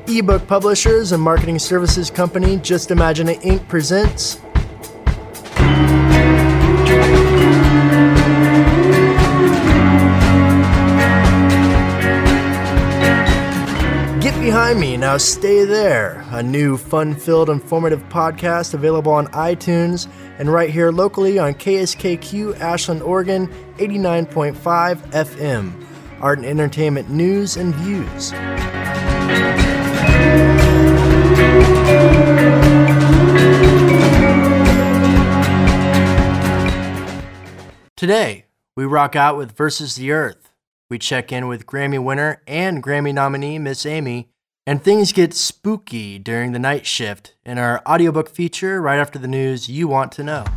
Ebook publishers and marketing services company Just Imagine It Inc. presents Get Behind Me, Now Stay There, a new fun-filled, informative podcast available on iTunes and right here locally on KSKQ Ashland, Oregon, 89.5 FM. Art and entertainment news and views. Today, we rock out with Versus the Earth. We check in with Grammy winner and Grammy nominee Miss Amy, and things get spooky during the night shift in our audiobook feature right after the news you want to know.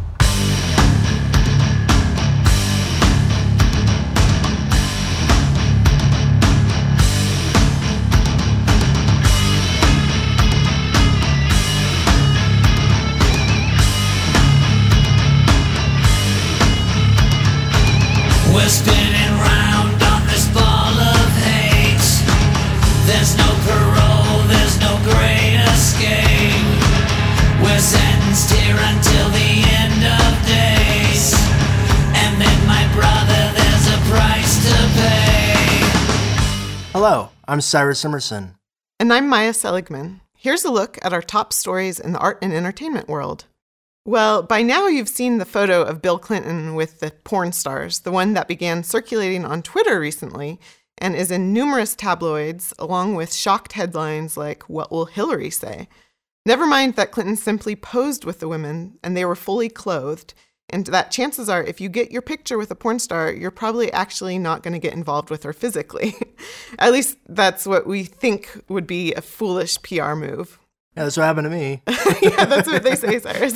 We're spinning round on this ball of hate. There's no parole, there's no great escape. We're sentenced here until the end of days. And then, my brother, there's a price to pay. Hello, I'm Cyrus Emerson. And I'm Maya Seligman. Here's a look at our top stories in the art and entertainment world. Well, by now you've seen the photo of Bill Clinton with the porn stars, the one that began circulating on Twitter recently and is in numerous tabloids, along with shocked headlines like, "What will Hillary say?" Never mind that Clinton simply posed with the women and they were fully clothed, and that chances are if you get your picture with a porn star, you're probably actually not going to get involved with her physically. At least that's what we think would be a foolish PR move. Yeah, that's what happened to me. Yeah, that's what they say, Cyrus.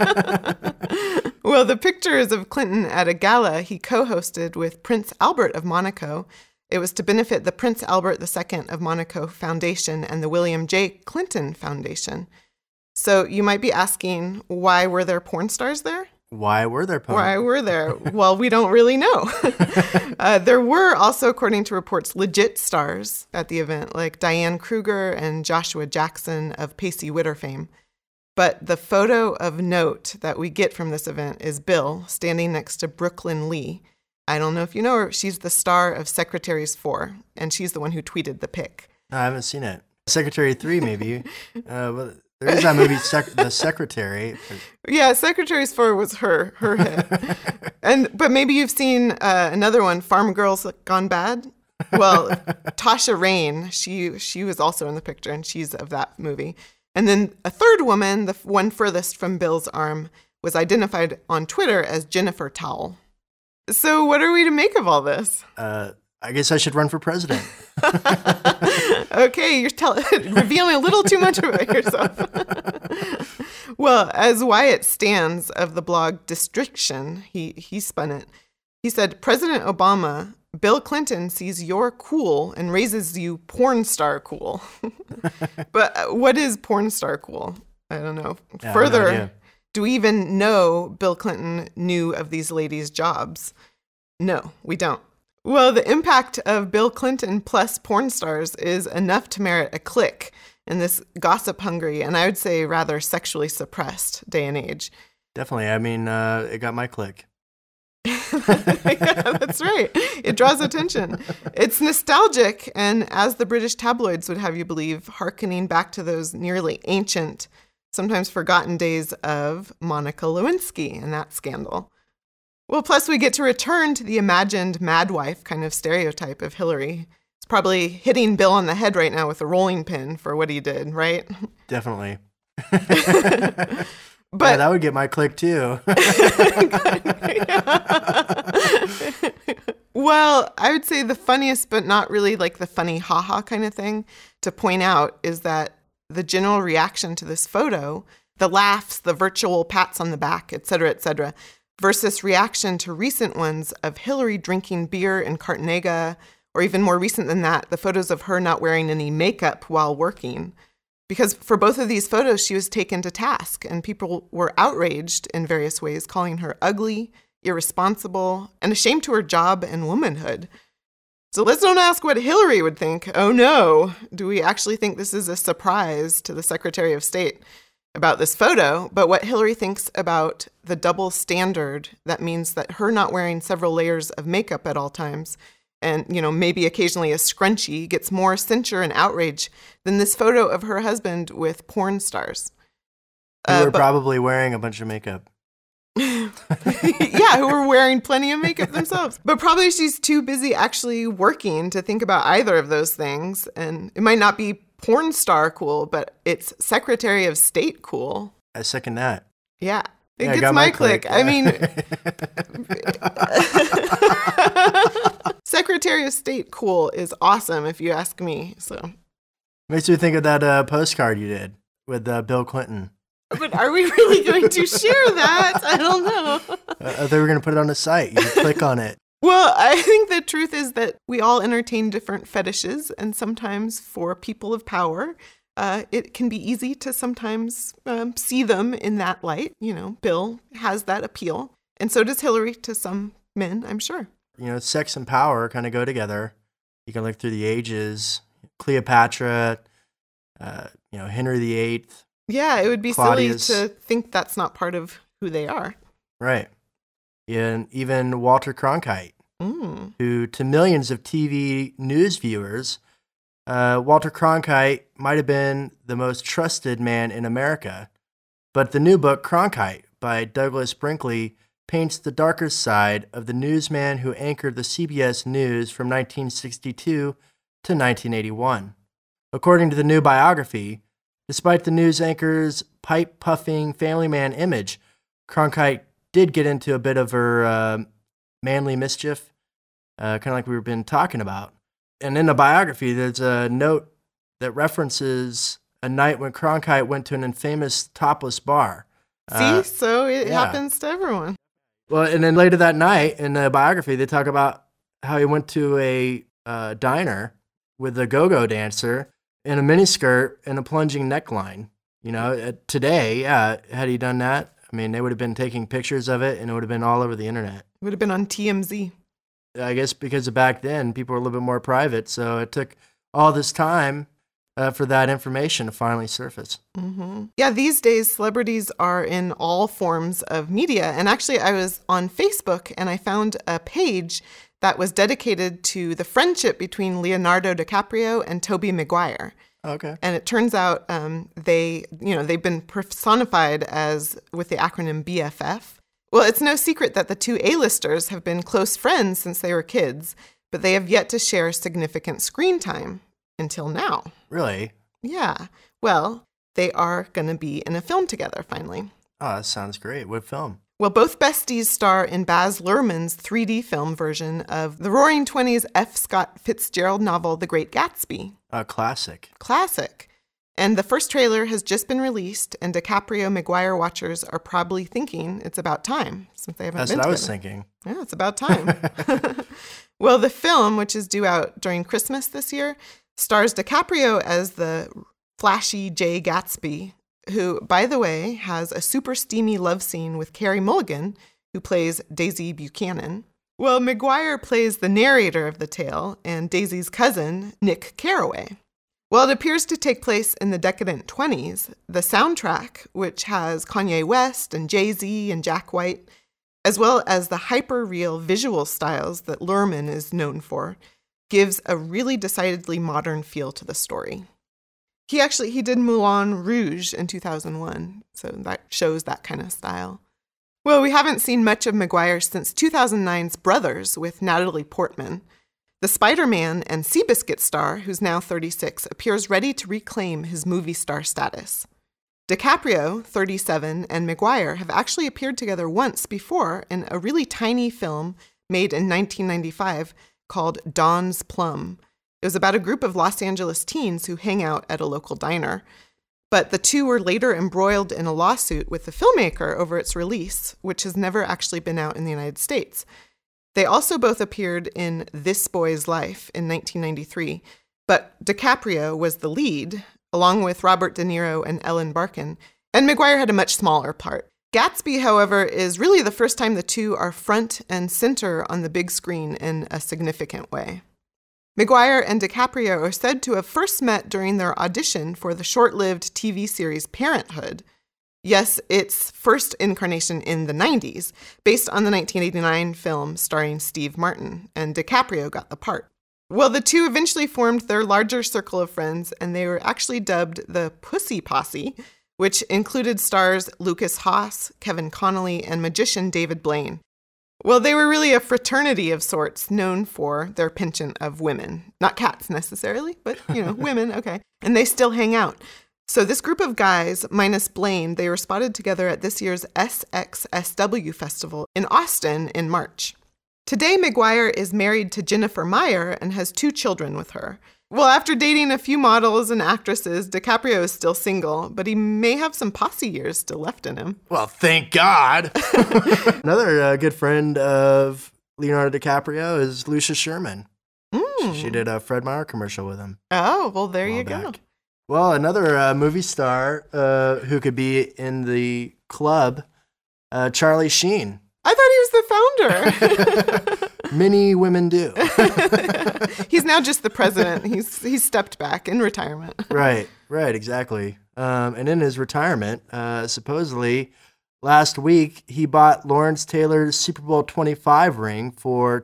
Well, the picture is of Clinton at a gala he co-hosted with Prince Albert of Monaco. It was to benefit the Prince Albert II of Monaco Foundation and the William J. Clinton Foundation. So you might be asking, why were there porn stars there? Why were there porn? Why were there? Well, we don't really know. There were also, according to reports, legit stars at the event, like Diane Kruger and Joshua Jackson of Pacey Witter fame. But the photo of note that we get from this event is Bill standing next to Brooklyn Lee. I don't know if you know her. She's the star of Secretaries 4, and she's the one who tweeted the pic. No, I haven't seen it. Secretary 3, maybe. But there is that movie, The Secretary. Yeah, Secretaries 4 was her hit. But maybe you've seen another one, Farm Girls Gone Bad. Well, Tasha Rain, she was also in the picture, and she's of that movie. And then a third woman, the one furthest from Bill's arm, was identified on Twitter as Jennifer Towle. So what are we to make of all this? I guess I should run for president. Okay, you're revealing a little too much about yourself. Well, as Wyatt Stans of the blog Distriction, he spun it. He said, President Obama, Bill Clinton sees you're cool and raises you porn star cool. But what is porn star cool? I don't know. Yeah, Further, do we even know Bill Clinton knew of these ladies' jobs? No, we don't. Well, the impact of Bill Clinton plus porn stars is enough to merit a click in this gossip-hungry and I would say rather sexually suppressed day and age. Definitely. I mean, it got my click. Yeah, that's right. It draws attention. It's nostalgic, and as the British tabloids would have you believe, hearkening back to those nearly ancient, sometimes forgotten days of Monica Lewinsky and that scandal. Well, plus we get to return to the imagined mad wife kind of stereotype of Hillary. It's probably hitting Bill on the head right now with a rolling pin for what he did, right? Definitely. But yeah, that would get my click too. Well, I would say the funniest, but not really like the funny haha kind of thing to point out is that the general reaction to this photo, the laughs, the virtual pats on the back, et cetera, versus reaction to recent ones of Hillary drinking beer in Cartagena, or even more recent than that, the photos of her not wearing any makeup while working. Because for both of these photos, she was taken to task, and people were outraged in various ways, calling her ugly, irresponsible, and ashamed to her job and womanhood. So let's don't ask what Hillary would think. Oh no, do we actually think this is a surprise to the Secretary of State about this photo, but what Hillary thinks about the double standard that means that her not wearing several layers of makeup at all times and, maybe occasionally a scrunchie gets more censure and outrage than this photo of her husband with porn stars. Who were probably wearing a bunch of makeup. Yeah, who were wearing plenty of makeup themselves. But probably she's too busy actually working to think about either of those things. And it might not be porn star cool, but it's Secretary of State cool. I second that. Yeah. It gets my click. I mean, Secretary of State cool is awesome if you ask me. So makes me think of that postcard you did with Bill Clinton. But are we really going to share that? I don't know. I thought we were going to put it on the site. You can click on it. Well, I think the truth is that we all entertain different fetishes, and sometimes for people of power, it can be easy to sometimes see them in that light. Bill has that appeal, and so does Hillary to some men, I'm sure. Sex and power kind of go together. You can look through the ages. Cleopatra, Henry VIII. Yeah, it would be Claudius. silly to think that's not part of who they are. Right. And even Walter Cronkite, who to millions of TV news viewers, Walter Cronkite might have been the most trusted man in America. But the new book, Cronkite, by Douglas Brinkley, paints the darker side of the newsman who anchored the CBS News from 1962 to 1981. According to the new biography, despite the news anchor's pipe-puffing family man image, Cronkite did get into a bit of her manly mischief, kind of like we've been talking about. And in the biography, there's a note that references a night when Cronkite went to an infamous topless bar. See? So it happens to everyone. Well, and then later that night in the biography, they talk about how he went to a diner with a go-go dancer in a miniskirt and a plunging neckline. Today, had he done that, they would have been taking pictures of it and it would have been all over the internet. It would have been on TMZ. I guess because back then, people were a little bit more private, so it took all this time for that information to finally surface. Mm-hmm. Yeah, these days, celebrities are in all forms of media. And actually, I was on Facebook and I found a page that was dedicated to the friendship between Leonardo DiCaprio and Tobey Maguire. Okay. And it turns out they've been personified as with the acronym BFF. Well, it's no secret that the two A-listers have been close friends since they were kids, but they have yet to share significant screen time until now. Really? Yeah. Well, they are going to be in a film together finally. Oh, that sounds great. What film? Well, both besties star in Baz Luhrmann's 3D film version of the Roaring Twenties F. Scott Fitzgerald novel, The Great Gatsby. A classic. Classic. And the first trailer has just been released, and DiCaprio-Maguire watchers are probably thinking it's about time, since they haven't That's been what I was together. thinking. Yeah, it's about time. Well, the film, which is due out during Christmas this year, stars DiCaprio as the flashy Jay Gatsby, who, by the way, has a super steamy love scene with Carey Mulligan, who plays Daisy Buchanan. Well, Maguire plays the narrator of the tale and Daisy's cousin, Nick Carraway. Well, it appears to take place in the decadent 20s. The soundtrack, which has Kanye West and Jay-Z and Jack White, as well as the hyper-real visual styles that Luhrmann is known for, gives a really decidedly modern feel to the story. He did Moulin Rouge in 2001, so that shows that kind of style. Well, we haven't seen much of Maguire since 2009's Brothers with Natalie Portman. The Spider-Man and Seabiscuit star, who's now 36, appears ready to reclaim his movie star status. DiCaprio, 37, and Maguire have actually appeared together once before in a really tiny film made in 1995 called Don's Plum. It was about a group of Los Angeles teens who hang out at a local diner. But the two were later embroiled in a lawsuit with the filmmaker over its release, which has never actually been out in the United States. They also both appeared in This Boy's Life in 1993, but DiCaprio was the lead, along with Robert De Niro and Ellen Barkin, and Maguire had a much smaller part. Gatsby, however, is really the first time the two are front and center on the big screen in a significant way. Maguire and DiCaprio are said to have first met during their audition for the short-lived TV series Parenthood. Yes, its first incarnation in the 90s, based on the 1989 film starring Steve Martin, and DiCaprio got the part. Well, the two eventually formed their larger circle of friends, and they were actually dubbed the Pussy Posse, which included stars Lucas Haas, Kevin Connolly, and magician David Blaine. Well, they were really a fraternity of sorts, known for their penchant of women. Not cats necessarily, but, women, okay. And they still hang out. So this group of guys, minus Blaine, they were spotted together at this year's SXSW Festival in Austin in March. Today, Maguire is married to Jennifer Meyer and has 2 children with her. Well, after dating a few models and actresses, DiCaprio is still single, but he may have some posse years still left in him. Well, thank God. Another good friend of Leonardo DiCaprio is Lucia Sherman. She did a Fred Meyer commercial with him. Oh, well, there you go. Well, another movie star who could be in the club, Charlie Sheen. I thought he was the founder. Many women do. He's now just the president. He's stepped back in retirement. Right, exactly. And in his retirement, supposedly last week, he bought Lawrence Taylor's Super Bowl 25 ring for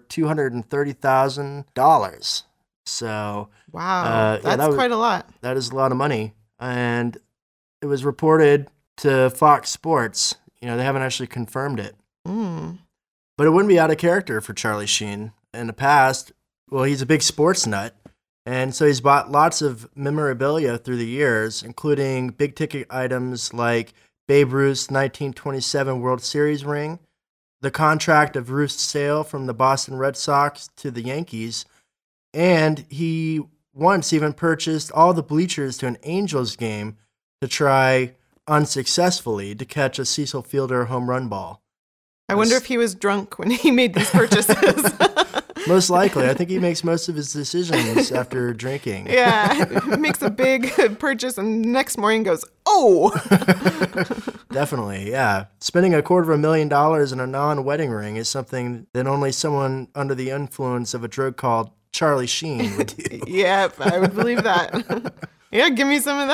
$230,000. So wow, that's quite a lot. That is a lot of money. And it was reported to Fox Sports. They haven't actually confirmed it. But it wouldn't be out of character for Charlie Sheen. In the past, well, he's a big sports nut, and so he's bought lots of memorabilia through the years, including big-ticket items like Babe Ruth's 1927 World Series ring, the contract of Ruth's sale from the Boston Red Sox to the Yankees, and he once even purchased all the bleachers to an Angels game to try unsuccessfully to catch a Cecil Fielder home run ball. I wonder if he was drunk when he made these purchases. Most likely. I think he makes most of his decisions after drinking. Yeah, he makes a big purchase and next morning goes, oh! Definitely, yeah. Spending $250,000 in a non-wedding ring is something that only someone under the influence of a drug called Charlie Sheen would do. Yep, I would believe that. Yeah, give me some of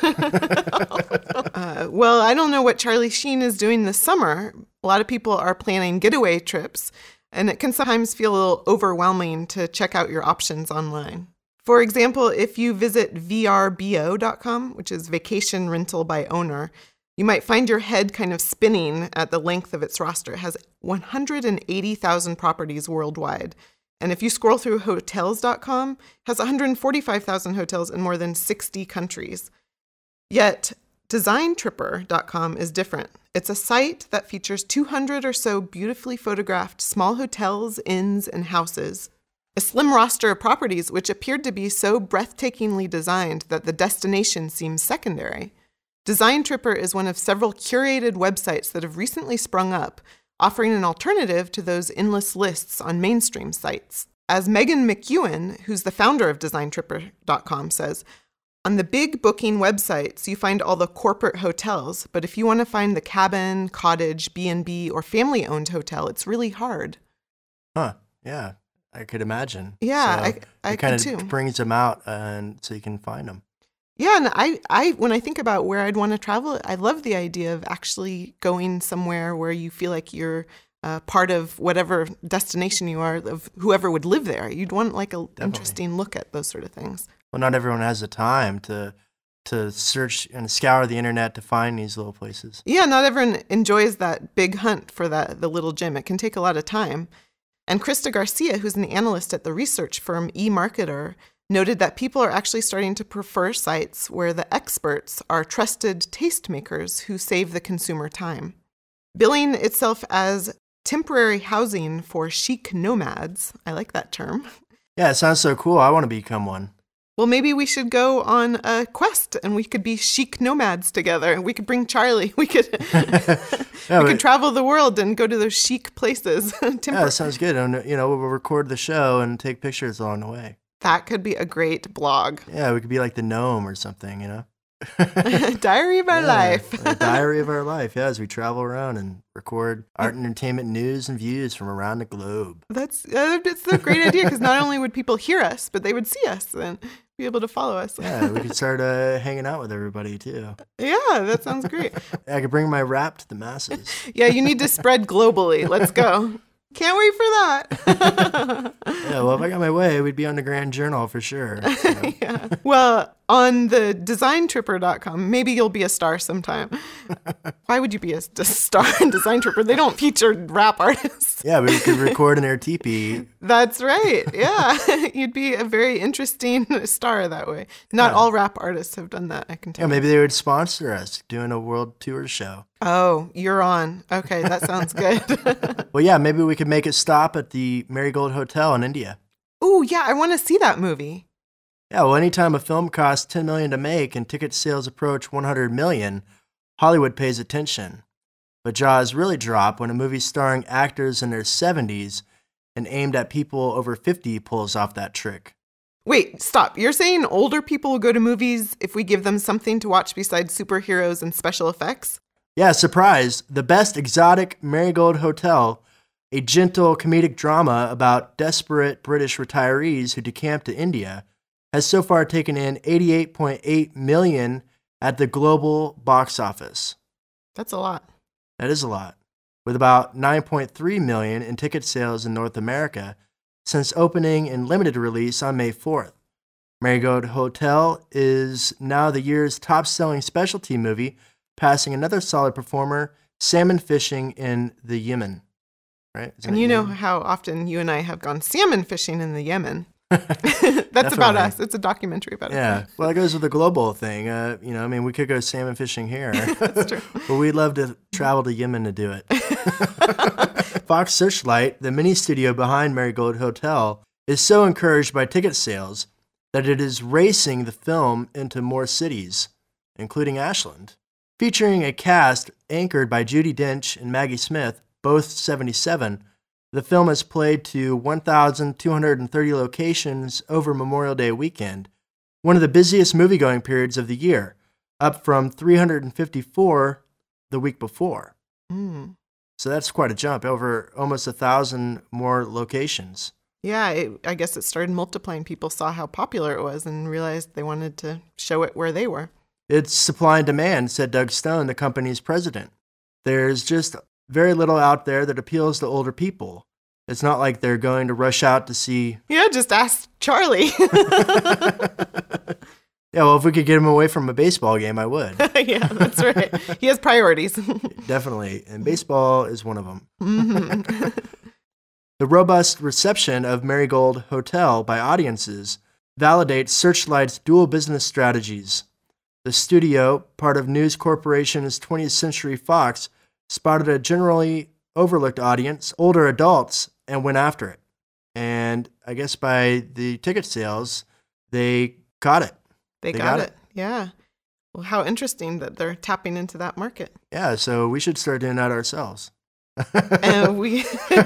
that. Well, I don't know what Charlie Sheen is doing this summer. A lot of people are planning getaway trips, and it can sometimes feel a little overwhelming to check out your options online. For example, if you visit vrbo.com, which is vacation rental by owner, you might find your head kind of spinning at the length of its roster. It has 180,000 properties worldwide. And if you scroll through hotels.com, it has 145,000 hotels in more than 60 countries. Yet, designtripper.com is different. It's a site that features 200 or so beautifully photographed small hotels, inns, and houses. A slim roster of properties which appeared to be so breathtakingly designed that the destination seems secondary. Design-Tripper is one of several curated websites that have recently sprung up, offering an alternative to those endless lists on mainstream sites. As Megan McEwen, who's the founder of DesignTripper.com, says, on the big booking websites, you find all the corporate hotels, but if you want to find the cabin, cottage, B&B, or family-owned hotel, it's really hard. Huh, yeah, I could imagine. Yeah, so I kind could too. It brings them out and so you can find them. Yeah, and I when I think about where I'd want to travel, I love the idea of actually going somewhere where you feel like you're part of whatever destination you are, of whoever would live there. You'd want like an interesting look at those sort of things. Well, not everyone has the time to search and scour the internet to find these little places. Yeah, not everyone enjoys that big hunt for the little gem. It can take a lot of time. And Krista Garcia, who's an analyst at the research firm eMarketer, noted that people are actually starting to prefer sites where the experts are trusted tastemakers who save the consumer time. Billing itself as temporary housing for chic nomads, I like that term. Yeah, it sounds so cool. I want to become one. Well, maybe we should go on a quest and we could be chic nomads together. We could bring Charlie. We could could travel the world and go to those chic places. Yeah, that sounds good. And, we'll record the show and take pictures along the way. That could be a great blog. Yeah, we could be like the gnome or something, Diary of our life. A diary of our life, as we travel around and record art and entertainment news and views from around the globe. It's a great idea because not only would people hear us, but they would see us and be able to follow us. Yeah, we could start hanging out with everybody too. Yeah, that sounds great. I could bring my rap to the masses. Yeah, you need to spread globally. Let's go. Can't wait for that. Yeah, well, if I got my way, we'd be on the Grand Journal for sure. So. Yeah. Well, on the designtripper.com, maybe you'll be a star sometime. Why would you be a star in Design Tripper? They don't feature rap artists. Yeah, we could record in their teepee. That's right. Yeah. You'd be a very interesting star that way. Not all rap artists have done that, I can tell. Yeah, maybe they would sponsor us doing a world tour show. Oh, you're on. Okay, that sounds good. Well, yeah, maybe we could make a stop at the Marigold Hotel in India. Oh, yeah, I want to see that movie. Yeah, well, anytime a film costs $10 million to make and ticket sales approach $100 million, Hollywood pays attention. But jaws really drop when a movie starring actors in their 70s and aimed at people over 50 pulls off that trick. Wait, stop. You're saying older people will go to movies if we give them something to watch besides superheroes and special effects? Yeah, surprise! The best exotic Marigold Hotel, a gentle comedic drama about desperate British retirees who decamp to India, has so far taken in $88.8 million at the global box office. That's a lot. That is a lot. With about $9.3 million in ticket sales in North America since opening in limited release on May 4th. Marigold Hotel is now the year's top-selling specialty movie, passing another solid performer, Salmon Fishing in the Yemen. Right? And you know how often you and I have gone salmon fishing in the Yemen. That's about us. It's a documentary about it. Yeah. Well, it goes with the global thing. We could go salmon fishing here. That's true. But we'd love to travel to Yemen to do it. Fox Searchlight, the mini studio behind Marigold Hotel, is so encouraged by ticket sales that it is racing the film into more cities, including Ashland. Featuring a cast anchored by Judi Dench and Maggie Smith, both 77, the film has played to 1,230 locations over Memorial Day weekend, one of the busiest moviegoing periods of the year, up from 354 the week before. Mm. So that's quite a jump, over almost 1,000 more locations. Yeah, I guess it started multiplying. People saw how popular it was and realized they wanted to show it where they were. It's supply and demand, said Doug Stone, the company's president. There's just very little out there that appeals to older people. It's not like they're going to rush out to see... Yeah, just ask Charlie. Yeah, well, if we could get him away from a baseball game, I would. Yeah, that's right. He has priorities. Definitely, and baseball is one of them. Mm-hmm. The robust reception of Marigold Hotel by audiences validates Searchlight's dual business strategies. The studio, part of News Corporation's 20th Century Fox, spotted a generally overlooked audience, older adults, and went after it. And I guess by the ticket sales, they caught it. They got it. Yeah. Well, how interesting that they're tapping into that market. Yeah, so we should start doing that ourselves. And we...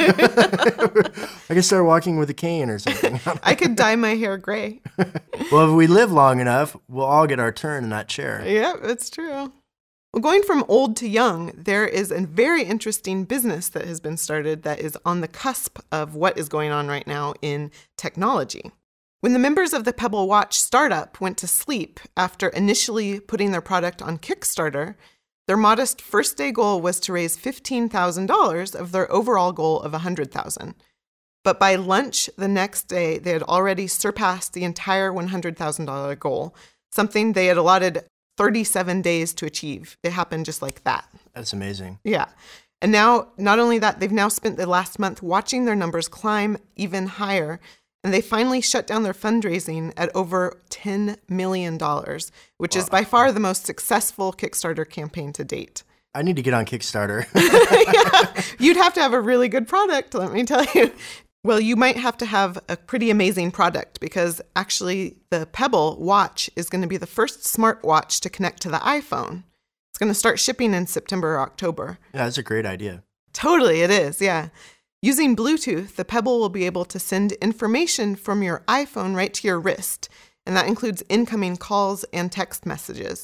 I could start walking with a cane or something. I could dye my hair gray. Well, if we live long enough, we'll all get our turn in that chair. Yeah, that's true. Well, going from old to young, there is a very interesting business that has been started that is on the cusp of what is going on right now in technology. When the members of the Pebble Watch startup went to sleep after initially putting their product on Kickstarter, their modest first-day goal was to raise $15,000 of their overall goal of $100,000. But by lunch the next day, they had already surpassed the entire $100,000 goal, something they had allotted 37 days to achieve. It happened just like that. That's amazing. Yeah. And now, not only that, they've now spent the last month watching their numbers climb even higher, and they finally shut down their fundraising at over $10 million, which is by far the most successful Kickstarter campaign to date. I need to get on Kickstarter. Yeah, you'd have to have a really good product, let me tell you. Well, you might have to have a pretty amazing product because actually the Pebble watch is going to be the first smartwatch to connect to the iPhone. It's going to start shipping in September or October. Yeah, that's a great idea. Totally, it is, yeah. Using Bluetooth, the Pebble will be able to send information from your iPhone right to your wrist, and that includes incoming calls and text messages.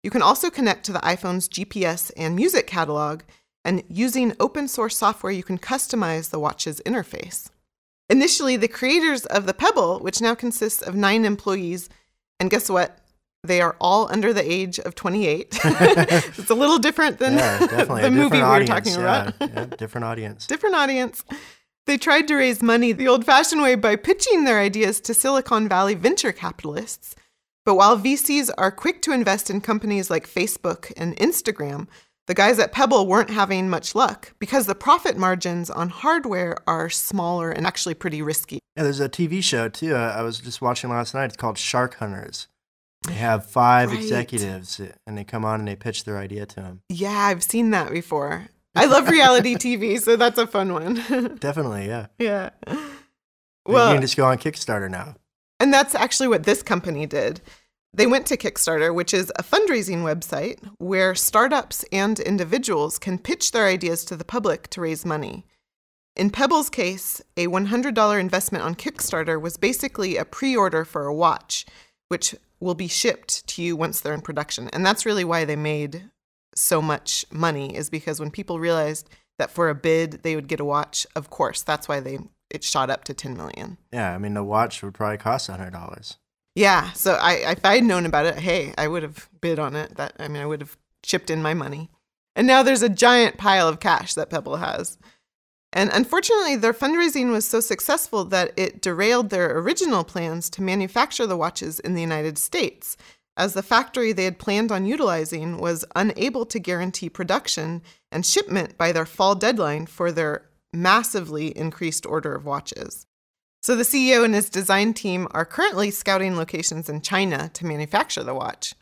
You can also connect to the iPhone's GPS and music catalog, and using open source software, you can customize the watch's interface. Initially, the creators of the Pebble, which now consists of 9 employees, and guess what? They are all under the age of 28. It's a little different than the movie we were talking about. Yeah, different audience. Different audience. They tried to raise money the old-fashioned way by pitching their ideas to Silicon Valley venture capitalists. But while VCs are quick to invest in companies like Facebook and Instagram, the guys at Pebble weren't having much luck because the profit margins on hardware are smaller and actually pretty risky. Yeah, there's a TV show, too, I was just watching last night. It's called Shark Hunters. They have 5 executives, and they come on and they pitch their idea to them. Yeah, I've seen that before. I love reality TV, so that's a fun one. Definitely, yeah. Yeah. Well, you can just go on Kickstarter now. And that's actually what this company did. They went to Kickstarter, which is a fundraising website where startups and individuals can pitch their ideas to the public to raise money. In Pebble's case, a $100 investment on Kickstarter was basically a pre-order for a watch, which will be shipped to you once they're in production. And that's really why they made so much money, is because when people realized that for a bid they would get a watch, of course, that's why it shot up to $10 million. Yeah, I mean, the watch would probably cost $100. Yeah, so if I had known about it, hey, I would have bid on it. I would have chipped in my money. And now there's a giant pile of cash that Pebble has. And unfortunately, their fundraising was so successful that it derailed their original plans to manufacture the watches in the United States, as the factory they had planned on utilizing was unable to guarantee production and shipment by their fall deadline for their massively increased order of watches. So the CEO and his design team are currently scouting locations in China to manufacture the watch.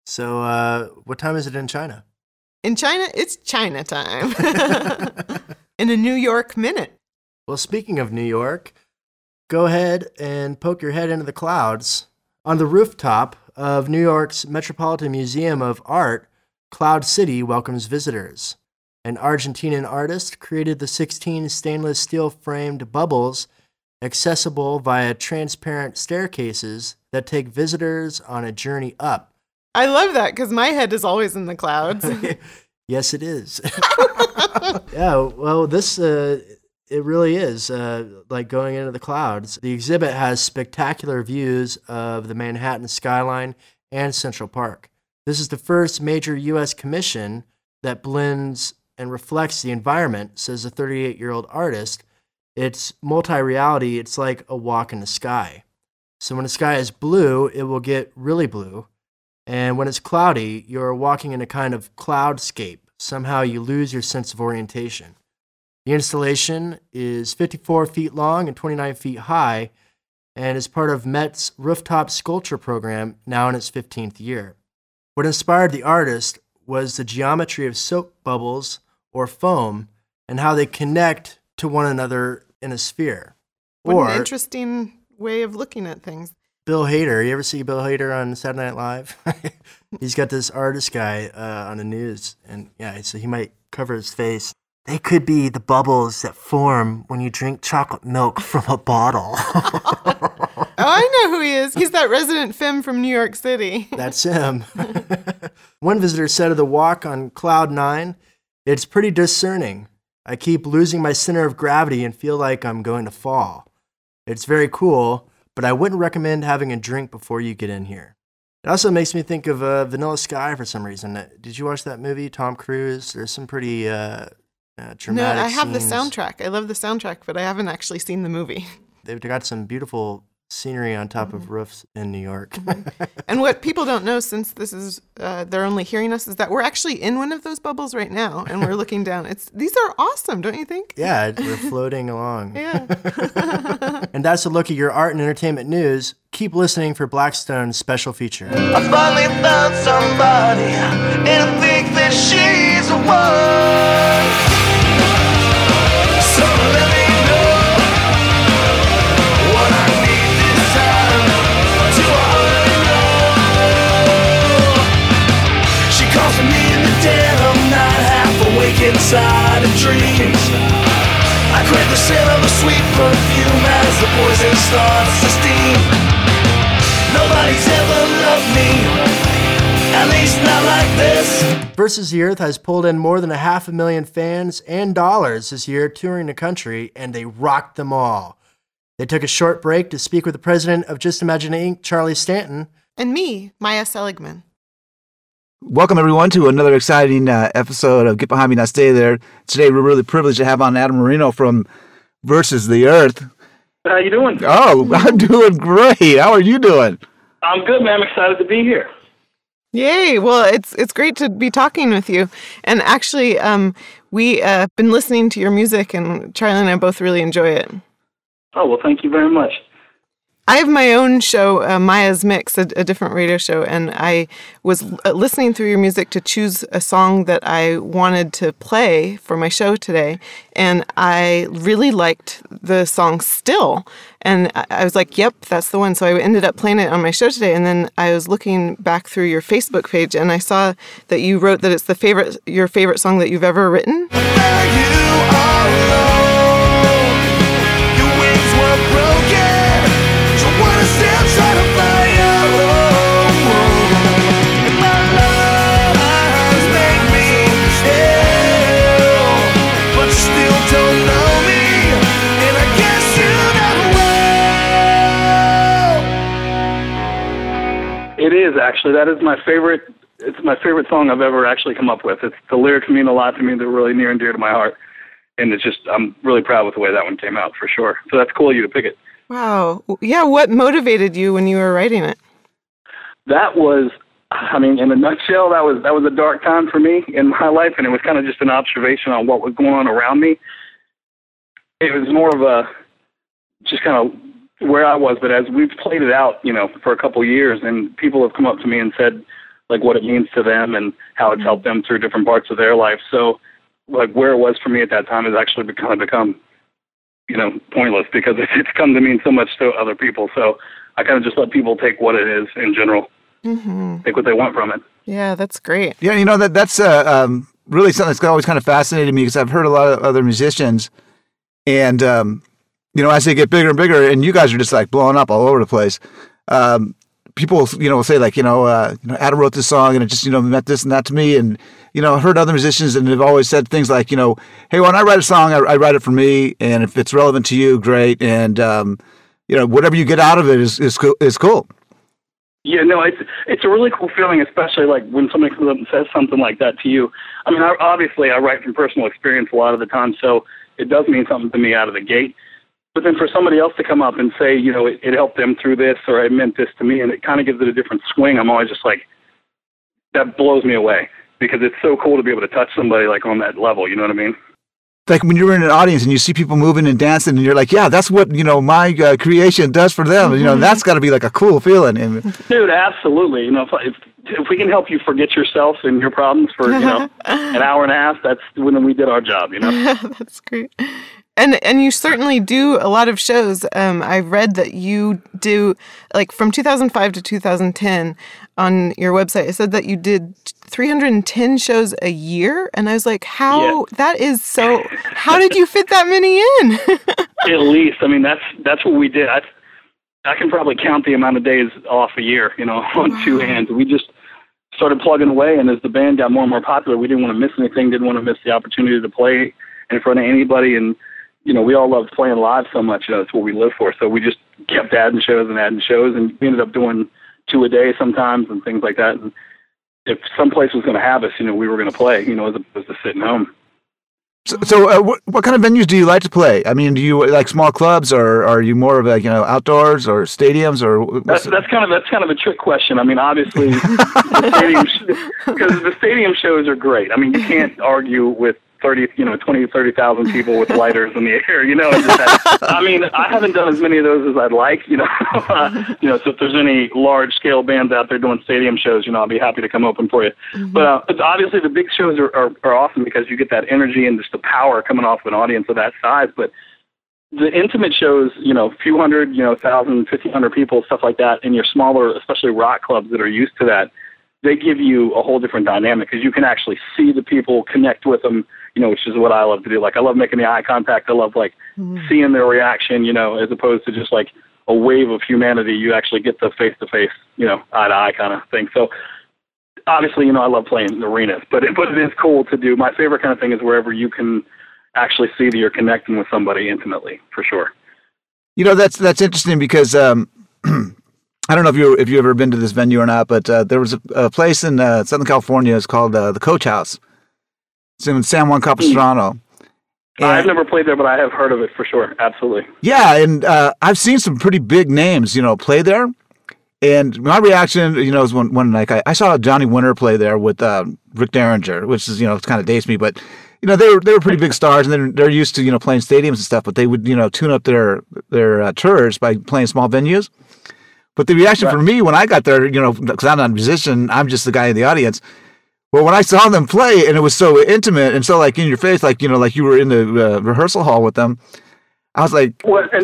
So what time is it in China? In China, it's China time. In a New York minute. Well, speaking of New York, go ahead and poke your head into the clouds. On the rooftop of New York's Metropolitan Museum of Art, Cloud City welcomes visitors. An Argentinian artist created the 16 stainless steel-framed bubbles accessible via transparent staircases that take visitors on a journey up. I love that because my head is always in the clouds. Yes, it is. Yeah, well, this, it really is like going into the clouds. The exhibit has spectacular views of the Manhattan skyline and Central Park. This is the first major U.S. commission that blends and reflects the environment, says a 38-year-old artist. It's multi-reality. It's like a walk in the sky. So when the sky is blue, it will get really blue. And when it's cloudy, you're walking in a kind of cloudscape. Somehow you lose your sense of orientation. The installation is 54 feet long and 29 feet high and is part of Met's rooftop sculpture program, now in its 15th year. What inspired the artist was the geometry of soap bubbles or foam and how they connect to one another in a sphere. What an interesting way of looking at things. Bill Hader, you ever see Bill Hader on Saturday Night Live? He's got this artist guy on the news, and yeah, so he might cover his face. They could be the bubbles that form when you drink chocolate milk from a bottle. Oh, I know who he is. He's that resident femme from New York City. That's him. One visitor said of the walk on Cloud 9, "It's pretty discerning. I keep losing my center of gravity and feel like I'm going to fall. It's very cool, but I wouldn't recommend having a drink before you get in here." It also makes me think of Vanilla Sky for some reason. Did you watch that movie, Tom Cruise? There's some pretty dramatic No, I have scenes. the soundtrack. I love the soundtrack, but I haven't actually seen the movie. They've got some beautiful scenery on top of roofs in New York. And what people don't know, since this is they're only hearing us, is that we're actually in one of those bubbles right now, and we're looking down. These are awesome, don't you think? Yeah, we're floating along. Yeah. And that's a look at your art and entertainment news. Keep listening for Blackstone's special feature. I finally found somebody, and I think that she's the one. So let me know what I need this time. Do I already know? She calls me in the dead of night, half awake inside a dream. I crave the scent of a sweet perfume as the poison starts to steam. Nobody's ever loved me at least not like this. Versus the Earth has pulled in more than 500,000 fans and dollars this year touring the country, and they rocked them all. They took a short break to speak with the president of Just Imagine Inc., Charlie Stanton. And me, Maya Seligman. Welcome, everyone, to another exciting episode of Get Behind Me, Now Stay There. Today, we're really privileged to have on Adam Marino from Versus the Earth. How you doing? Oh, I'm doing great. How are you doing? I'm good, man. I'm excited to be here. Yay! Well, it's great to be talking with you. And actually, we been listening to your music, and Charlie and I both really enjoy it. Oh, well, thank you very much. I have my own show, Maya's Mix, a different radio show, and I was listening through your music to choose a song that I wanted to play for my show today, and I really liked the song Still, and I was like, yep, that's the one, so I ended up playing it on my show today, and then I was looking back through your Facebook page, and I saw that you wrote that it's your favorite song that you've ever written. Where you are alone, your wings were broken. Wanna still try to fly and my lies make me still, but you still don't know me, and I guess you never will. It is, actually. That is my favorite. It's my favorite song I've ever actually come up with. The lyrics mean a lot to me. They're really near and dear to my heart. And I'm really proud with the way that one came out, for sure. So that's cool of you to pick it. Wow. Yeah, what motivated you when you were writing it? That was, in a nutshell, that was a dark time for me in my life, and it was kind of just an observation on what was going on around me. It was more of just kind of where I was, but as we've played it out, for a couple years, and people have come up to me and said, like, what it means to them and how it's helped them through different parts of their life. So, like, where it was for me at that time has actually kind of become pointless, because it's come to mean so much to other people. So I kind of just let people take what it is in general, take what they want from it. Yeah, that's great. Yeah, that's really something that's always kind of fascinated me, because I've heard a lot of other musicians, and, as they get bigger and bigger, and you guys are just like blowing up all over the place, people, will say like, Adam wrote this song and it just, meant this and that to me. And, I've heard other musicians and they've always said things like, hey, when I write a song, I write it for me. And if it's relevant to you, great. And, whatever you get out of it is cool. Yeah, no, it's a really cool feeling, especially like when somebody comes up and says something like that to you. I write from personal experience a lot of the time, so it does mean something to me out of the gate. But then for somebody else to come up and say, it helped them through this, or it meant this to me, and it kind of gives it a different swing, I'm always just like, that blows me away, because it's so cool to be able to touch somebody like on that level, you know what I mean? Like when you're in an audience and you see people moving and dancing, and you're like, yeah, that's what, my creation does for them. That's got to be like a cool feeling. Dude, absolutely. If we can help you forget yourself and your problems for, an hour and a half, that's when we did our job, That's great. And you certainly do a lot of shows. I read that you do, like, from 2005 to 2010 on your website, it said that you did 310 shows a year. And I was like, how did you fit that many in? At least. That's what we did. I can probably count the amount of days off a year, on two hands. We just started plugging away. And as the band got more and more popular, we didn't want to miss anything, didn't want to miss the opportunity to play in front of anybody. And we all loved playing live so much. That's what we live for. So we just kept adding shows, and we ended up doing 2 a day sometimes and things like that. And if some place was going to have us, we were going to play, as opposed to sitting home. So what kind of venues do you like to play? Do you like small clubs, or are you more of like, outdoors or stadiums, or that's kind of a trick question. Obviously, because the stadium shows are great. You can't argue with 30,000 people with lighters in the air, I haven't done as many of those as I'd like, so if there's any large scale bands out there doing stadium shows, I'll be happy to come open for you. Mm-hmm. But obviously the big shows are awesome, because you get that energy and just the power coming off of an audience of that size. But the intimate shows, a few hundred, 1,000, 1,500 people, stuff like that, in your smaller, especially rock clubs that are used to that, they give you a whole different dynamic, because you can actually see the people, connect with them, which is what I love to do. Like, I love making the eye contact. I love, seeing their reaction, as opposed to just, like, a wave of humanity. You actually get the face-to-face, eye-to-eye kind of thing. So obviously, I love playing in arenas, but it is cool to do. My favorite kind of thing is wherever you can actually see that you're connecting with somebody intimately, for sure. That's interesting because I don't know if you've ever been to this venue or not, but there was a place in Southern California. It's called the Coach House. It's in San Juan Capistrano. I've never played there, but I have heard of it for sure. Absolutely. Yeah, and I've seen some pretty big names, play there. And my reaction, is when like I saw Johnny Winter play there with Rick Derringer, which is it kind of dates me, but they were pretty big stars, and they're used to playing stadiums and stuff, but they would tune up their tours by playing small venues. But the reaction for me when I got there, because I'm not a musician, I'm just the guy in the audience. Well, when I saw them play and it was so intimate and so like in your face, like like you were in the rehearsal hall with them, I was like,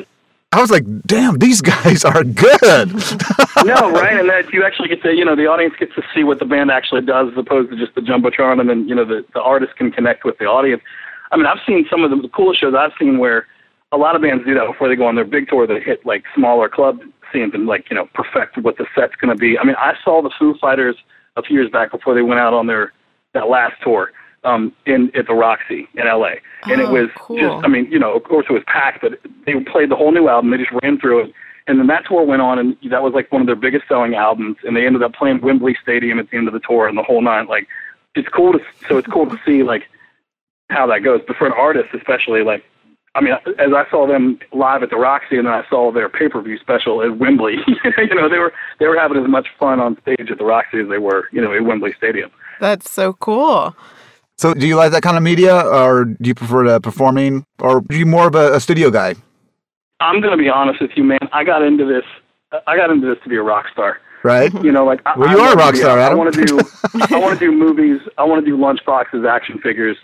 damn, these guys are good. No, right, and that you actually get to, the audience gets to see what the band actually does as opposed to just the Jumbotron, and then the artist can connect with the audience. I mean, I've seen some of the coolest shows I've seen where a lot of bands do that before they go on their big tour. They hit like smaller club scenes and perfect what the set's going to be. I mean, I saw the Foo Fighters a few years back before they went out on that last tour at the Roxy in LA. And it was cool. just, of course it was packed, but they played the whole new album. They just ran through it. And then that tour went on, and that was like one of their biggest selling albums. And they ended up playing Wembley Stadium at the end of the tour and the whole nine. Like, it's cool to see like how that goes. But for an artist, especially, like, I mean, as I saw them live at the Roxy, and then I saw their pay-per-view special at Wembley, they were having as much fun on stage at the Roxy as they were, at Wembley Stadium. That's so cool. So do you like that kind of media, or do you prefer to performing, or are you more of a studio guy? I'm going to be honest with you, man. I got into this to be a rock star. Right. Like, you are a rock star, Adam. I want to do movies. I want to do Lunchbox's action figures.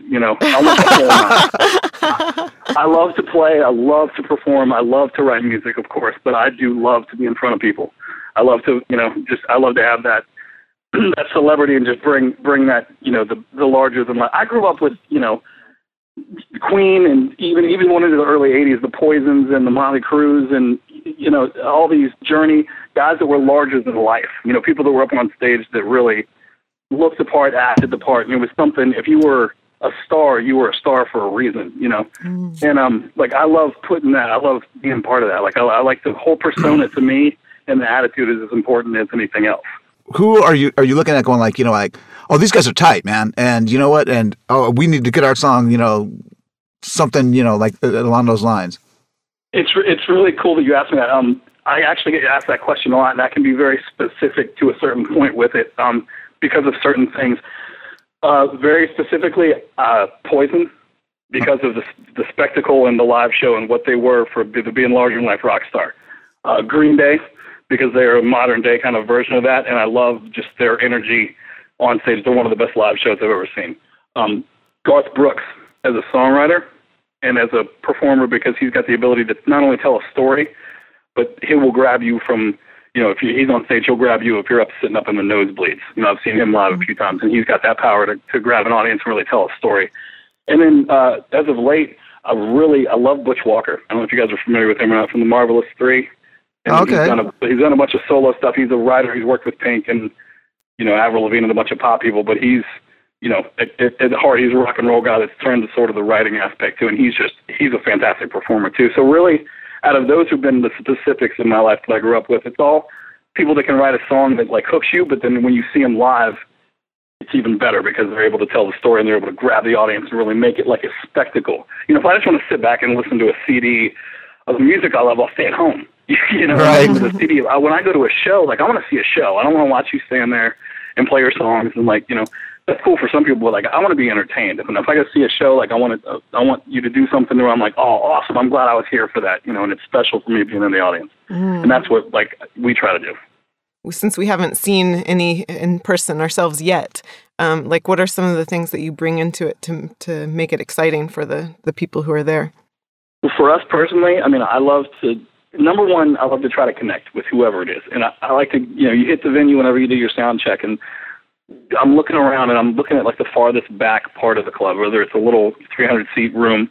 I love to play. I love to perform. I love to write music, of course, but I do love to be in front of people. I love to, I love to have that that celebrity and just bring that, the larger than life. I grew up with, Queen and even one into the early 80s, the Poisons and the Motley Crues and, all these Journey guys that were larger than life, people that were up on stage that really looked the part, acted the part. And it was something, if you were a star, you were a star for a reason, And like, I love putting that, I love being part of that. Like, I like the whole persona to me, and the attitude is as important as anything else. Who are you looking at going like, oh, these guys are tight, man. And you know what? And we need to get our song, something, like along those lines. It's really cool that you asked me that. I actually get asked that question a lot, and I can be very specific to a certain point with it because of certain things. Very specifically, Poison, because of the spectacle and the live show and what they were for being larger than life rock star. Green Day, because they're a modern day kind of version of that, and I love just their energy on stage. They're one of the best live shows I've ever seen. Garth Brooks as a songwriter and as a performer, because he's got the ability to not only tell a story, but he will grab you from, if he's on stage, he'll grab you if you're sitting up in the nosebleeds. I've seen him live a few times, and he's got that power to grab an audience and really tell a story. And then as of late, I love Butch Walker. I don't know if you guys are familiar with him or not, from the Marvelous Three. And okay. He's done a bunch of solo stuff. He's a writer. He's worked with Pink and, Avril Lavigne and a bunch of pop people, but he's, at heart, he's a rock and roll guy that's turned to sort of the writing aspect too, and he's a fantastic performer too. So really, out of those who've been the specifics in my life that I grew up with, it's all people that can write a song that like hooks you, but then when you see them live, it's even better because they're able to tell the story and they're able to grab the audience and really make it like a spectacle. If I just want to sit back and listen to a CD of the music I love, I'll stay at home. Right. With a CD. When I go to a show, like I want to see a show. I don't want to watch you stand there and play your songs and that's cool for some people, but like I want to be entertained. And if I go see a show, like I want you to do something where I'm like, oh, awesome! I'm glad I was here for that, and it's special for me being in the audience. And that's what like we try to do. Since we haven't seen any in person ourselves yet, like what are some of the things that you bring into it to make it exciting for the people who are there? Well, for us personally, I mean, I love to. Number one, I love to try to connect with whoever it is, and I like to, you hit the venue whenever you do your sound check, and I'm looking around and I'm looking at like the farthest back part of the club, whether it's a little 300-seat room,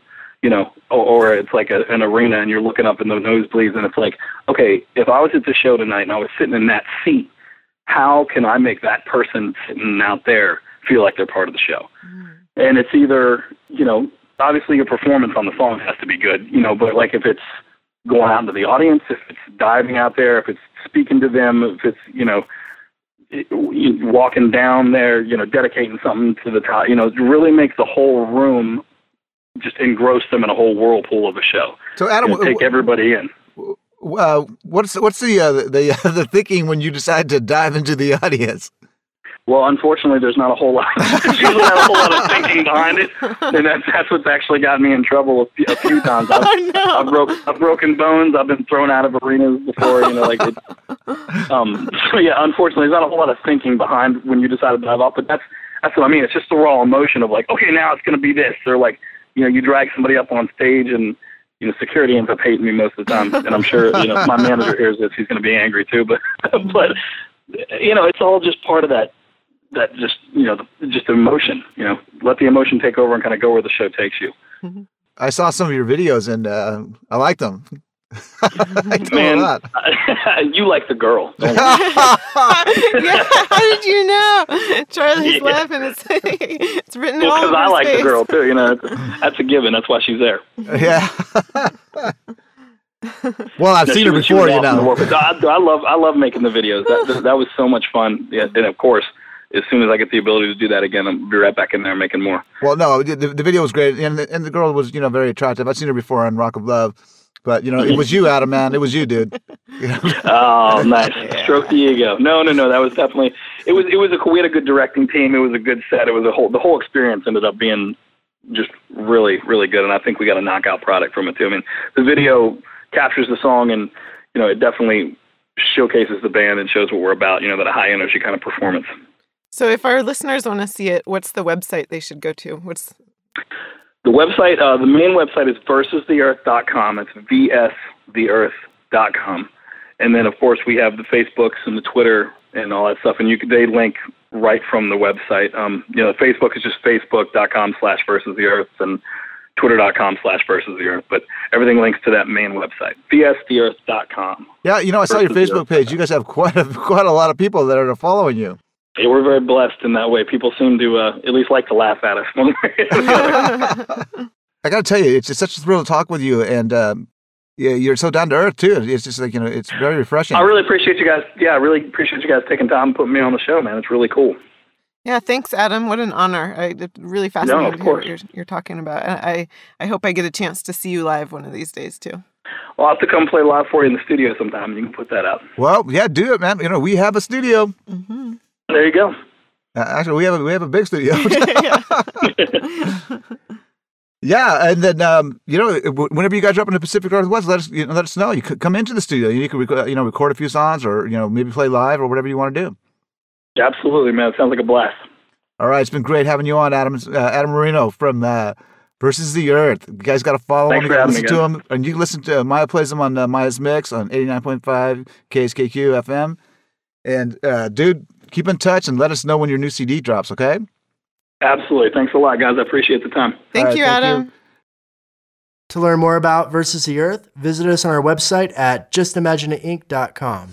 or it's like an arena and you're looking up in the nosebleeds and it's like, okay, if I was at the show tonight and I was sitting in that seat, how can I make that person sitting out there feel like they're part of the show? And it's either, obviously your performance on the song has to be good, but like if it's going out into the audience, if it's diving out there, if it's speaking to them, if it's, walking down there, dedicating something to the top, really make the whole room, just engross them in a whole whirlpool of a show. So Adam, take everybody in. What's the thinking when you decide to dive into the audience? Well, unfortunately, there's not a whole lot. There's usually not a whole lot of thinking behind it, and that's what's actually gotten me in trouble a few times. I've broken bones. I've been thrown out of arenas before. So yeah, unfortunately, there's not a whole lot of thinking behind when you decide to dive off. But that's what I mean. It's just the raw emotion of like, okay, now it's going to be this, or like, you drag somebody up on stage and. Security ends up hating me most of the time, and I'm sure my manager hears this. He's going to be angry too. But it's all just part of that just just emotion. Let the emotion take over and kind of go where the show takes you. I saw some of your videos and I liked them. Man, you like the girl. Yeah, how did you know? Charlie's laughing. It's written all over his face. Because I like the girl too. That's a given. That's why she's there. Yeah. Well, I've seen her before. I love making the videos. That was so much fun. Yeah, and of course, as soon as I get the ability to do that again, I'll be right back in there making more. Well, no, the video was great, and the girl was very attractive. I've seen her before on Rock of Love. But, it was you, Adam, man. It was you, dude. Oh, nice. Stroke the ego. No. That was definitely, we had a good directing team. It was a good set. It was the whole experience ended up being just really, really good. And I think we got a knockout product from it too. I mean, the video captures the song and, it definitely showcases the band and shows what we're about, that a high energy kind of performance. So if our listeners want to see it, what's the website they should go to? The website, the main website is versustheearth.com. It's vstheearth.com. And then, of course, we have the Facebooks and the Twitter and all that stuff. And they link right from the website. Facebook is just facebook.com/versustheearth and twitter.com/versustheearth. But everything links to that main website, vstheearth.com. Yeah, I saw your Facebook page. You guys have quite a lot of people that are following you. Yeah, we're very blessed in that way. People seem to at least like to laugh at us. I got to tell you, it's just such a thrill to talk with you, and you're so down to earth too. It's just like it's very refreshing. I really appreciate you guys. Yeah, I really appreciate you guys taking time and putting me on the show, man. It's really cool. Yeah, thanks, Adam. What an honor. It's really fascinating to hear what you're talking about. I hope I get a chance to see you live one of these days too. Well, I'll have to come play live for you in the studio sometime. You can put that out. Well, yeah, do it, man. We have a studio. Mm-hmm. There you go. Actually, we have a big studio. Yeah, and then whenever you guys are up in the Pacific Northwest, let us know. You could come into the studio. You can record a few songs, or maybe play live, or whatever you want to do. Absolutely, man. It sounds like a blast. All right, it's been great having you on, Adam Marino from Versus the Earth. You guys got to follow him. You got to listen to him, and you can listen to Maya plays him on Maya's Mix on 89.5 KSKQ FM. And dude, keep in touch and let us know when your new CD drops, okay? Absolutely. Thanks a lot, guys. I appreciate the time. Thank you, Adam. To learn more about Versus the Earth, visit us on our website at justimagineinc.com.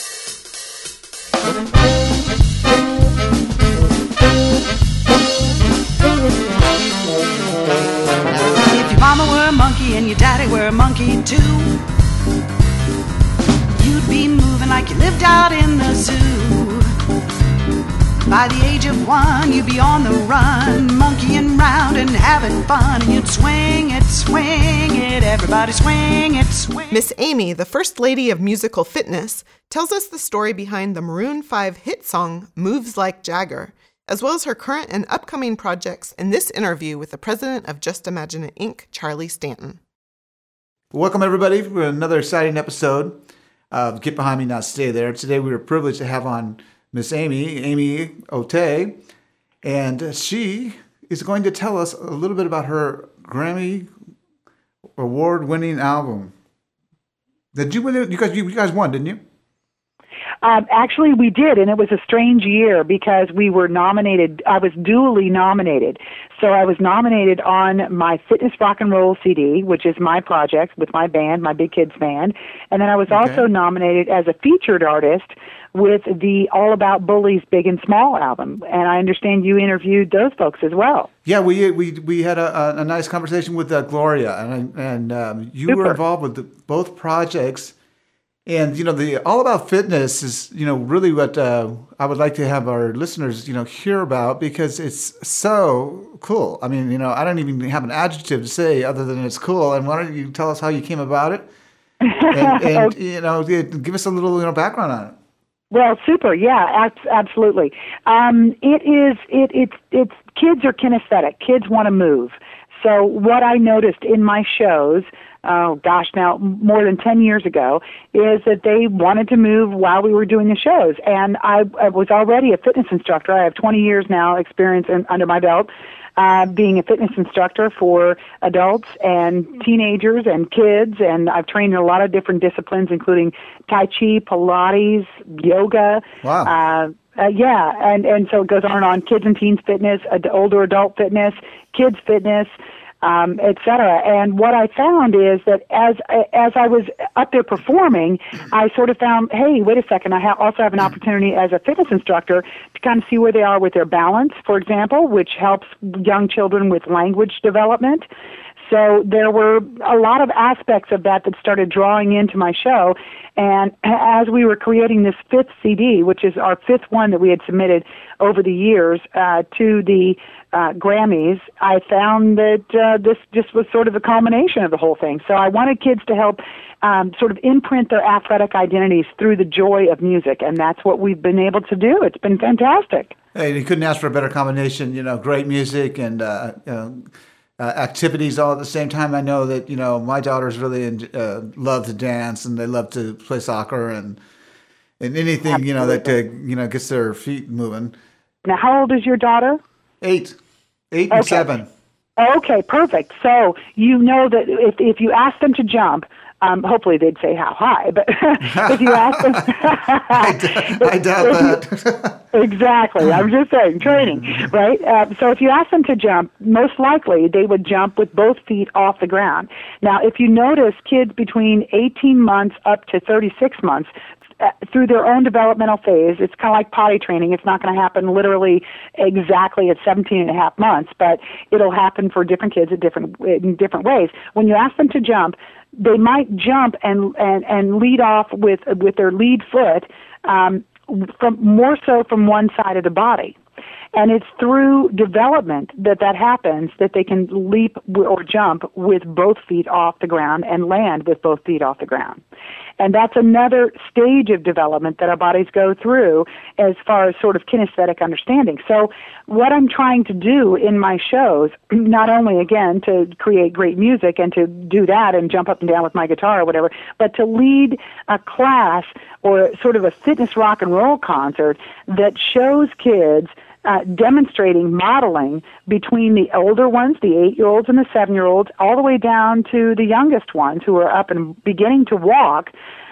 If your mama were a monkey and your daddy were a monkey too, you'd be moving like you lived out in the zoo. By the age of 1, you'd be on the run, monkeying round and having fun, and you'd swing it, everybody swing it, swing. Miss Amy, the first lady of musical fitness, tells us the story behind the Maroon 5 hit song Moves Like Jagger, as well as her current and upcoming projects in this interview with the president of Just Imagine It, Inc., Charlie Stanton. Welcome, everybody, for another exciting episode of Get Behind Me, Not Stay There. Today we were privileged to have on Miss Amy Otey, and she is going to tell us a little bit about her Grammy award-winning album. Did you win? You guys won, didn't you? Actually, we did, and it was a strange year because we were nominated. I was dually nominated. So I was nominated on my Fitness Rock and Roll CD, which is my project with my band, my Big Kids band. And then I was also nominated as a featured artist with the All About Bullies Big and Small album. And I understand you interviewed those folks as well. Yeah, we had a nice conversation with Gloria, and you were involved with both projects. And, the All About Fitness is, really what I would like to have our listeners, hear about, because it's so cool. I mean, I don't even have an adjective to say other than it's cool. And why don't you tell us how you came about it? And give us a little, background on it. Well, super. Yeah, absolutely. It's kids are kinesthetic. Kids want to move. So what I noticed in my shows, now more than 10 years ago, is that they wanted to move while we were doing the shows. And I was already a fitness instructor. I have 20 years now experience under my belt being a fitness instructor for adults and teenagers and kids. And I've trained in a lot of different disciplines, including Tai Chi, Pilates, yoga. Wow. And so it goes on and on. Kids and teens fitness, older adult fitness, kids fitness, et cetera. And what I found is that as I was up there performing, I sort of found, hey, wait a second, I also have an opportunity as a fitness instructor to kind of see where they are with their balance, for example, which helps young children with language development. So there were a lot of aspects of that started drawing into my show. And as we were creating this fifth CD, which is our fifth one that we had submitted over the years to the Grammys, I found that this just was sort of a culmination of the whole thing. So I wanted kids to help sort of imprint their athletic identities through the joy of music, and that's what we've been able to do. It's been fantastic. Hey, you couldn't ask for a better combination, great music and activities all at the same time. I know that, my daughters really love to dance, and they love to play soccer and anything, Absolutely. that, gets their feet moving. Now, how old is your daughter? 8 and 7. Okay, perfect. So you know that if you ask them to jump, hopefully they'd say how high, but if you ask them... I doubt that. Exactly. I'm just saying, training, right? So if you ask them to jump, most likely they would jump with both feet off the ground. Now, if you notice kids between 18 months up to 36 months, through their own developmental phase, it's kind of like potty training. It's not going to happen literally exactly at 17 and a half months, but it'll happen for different kids in different ways. When you ask them to jump, they might jump and lead off with their lead foot more so from one side of the body. And it's through development that happens, that they can leap or jump with both feet off the ground and land with both feet off the ground. And that's another stage of development that our bodies go through as far as sort of kinesthetic understanding. So what I'm trying to do in my shows, not only, again, to create great music and to do that and jump up and down with my guitar or whatever, but to lead a class or sort of a fitness rock and roll concert that shows kids demonstrating, modeling between the older ones, the 8-year-olds and the 7-year-olds, all the way down to the youngest ones who are up and beginning to walk,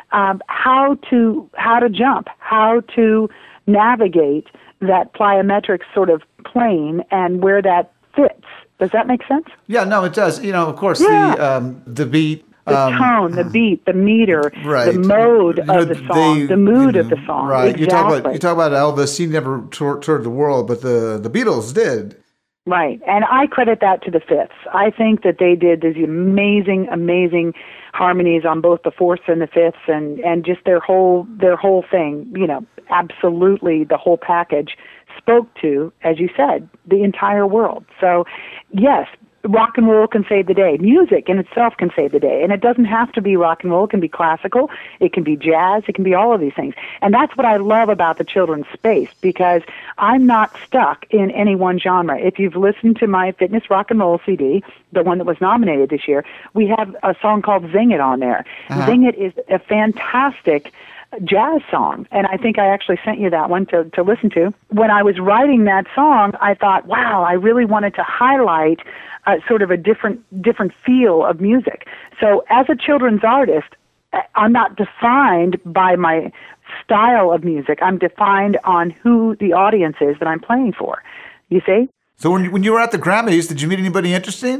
how to jump, how to navigate that plyometric sort of plane and where that fits. Does that make sense? Yeah, no, it does. Of course, the beat. The tone, the beat, the meter, right. The mode of the song, the mood of the song. Right. Exactly. You talk about Elvis. He never toured the world, but the Beatles did. Right. And I credit that to the Fifths. I think that they did these amazing, amazing harmonies on both the fourths and the fifths, and just their whole thing. Absolutely the whole package spoke to, as you said, the entire world. So, yes. Rock and roll can save the day. Music in itself can save the day. And it doesn't have to be rock and roll. It can be classical. It can be jazz. It can be all of these things. And that's what I love about the children's space, because I'm not stuck in any one genre. If you've listened to my Fitness Rock and Roll CD, the one that was nominated this year, we have a song called Zing It on there. Uh-huh. Zing It is a fantastic jazz song, and I think I actually sent you that one to listen to. When I was writing that song, I thought, wow, I really wanted to highlight sort of a different feel of music. So as a children's artist, I'm not defined by my style of music. I'm defined on who the audience is that I'm playing for. You see? So when you were at the Grammys, did you meet anybody interesting?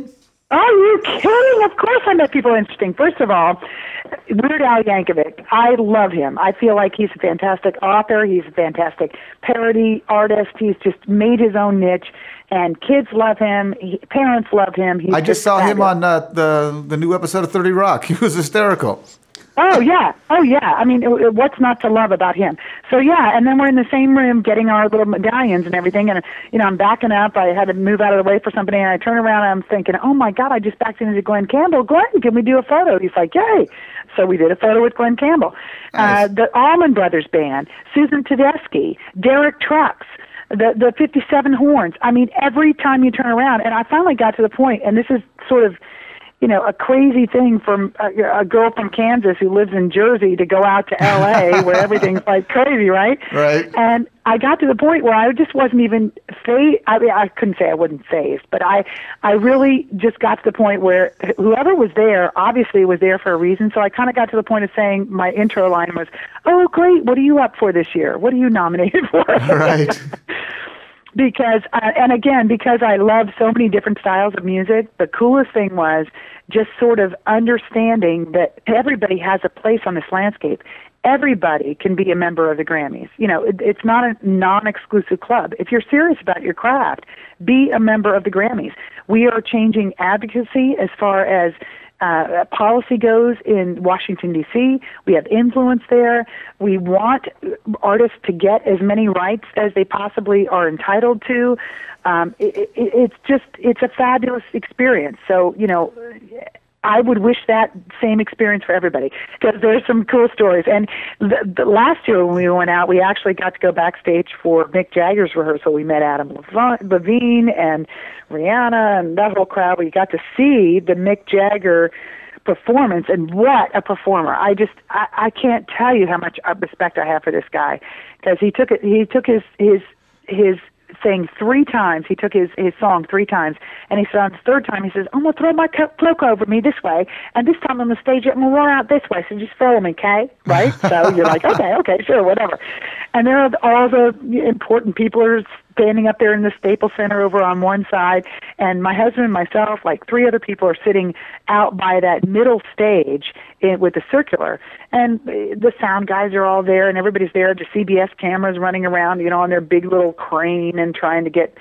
Are you kidding? Of course I met people interesting. First of all, Weird Al Yankovic. I love him. I feel like he's a fantastic author. He's a fantastic parody artist. He's just made his own niche, and kids love him. Parents love him. I just saw him on the new episode of 30 Rock. He was hysterical. Oh, yeah. I mean, what's not to love about him? So, yeah, and then we're in the same room getting our little medallions and everything, and, I'm backing up. I had to move out of the way for somebody, and I turn around, and I'm thinking, oh, my God, I just backed into Glenn Campbell. Glenn, can we do a photo? He's like, yay. So we did a photo with Glenn Campbell. Nice. The Allman Brothers Band, Susan Tedeschi, Derek Trucks, the 57 Horns. I mean, every time you turn around, and I finally got to the point, and this is sort of, a crazy thing from a girl from Kansas who lives in Jersey to go out to L.A. where everything's like crazy, right? Right. And I got to the point where I just wasn't even phased. I mean, I couldn't say I wasn't phased, but I really just got to the point where whoever was there obviously was there for a reason. So I kind of got to the point of saying my intro line was, "Oh, great! What are you up for this year? What are you nominated for?" Right. Because I love so many different styles of music, the coolest thing was just sort of understanding that everybody has a place on this landscape. Everybody can be a member of the Grammys. It's not a non-exclusive club. If you're serious about your craft, be a member of the Grammys. We are changing advocacy as far as policy goes in Washington, D.C. We have influence there. We want artists to get as many rights as they possibly are entitled to. It's a fabulous experience. So, I would wish that same experience for everybody because there's some cool stories. And the last year when we went out, we actually got to go backstage for Mick Jagger's rehearsal. We met Adam Levine and Rihanna and that whole crowd. We got to see the Mick Jagger performance, and what a performer. I can't tell you how much respect I have for this guy because he took his thing 3 times. He took his song 3 times, and he said on the 3rd time, he says, "I'm going to throw my cloak over me this way, and this time on the stage, I'm going to roll out this way, so just follow me, okay?" Right? So you're like, okay, sure, whatever. And there are all the important people are standing up there in the Staples Center over on one side, and my husband and myself, like 3 other people, are sitting out by that middle stage with the circular, and the sound guys are all there, and everybody's there. The CBS cameras running around, on their big little crane and trying to get,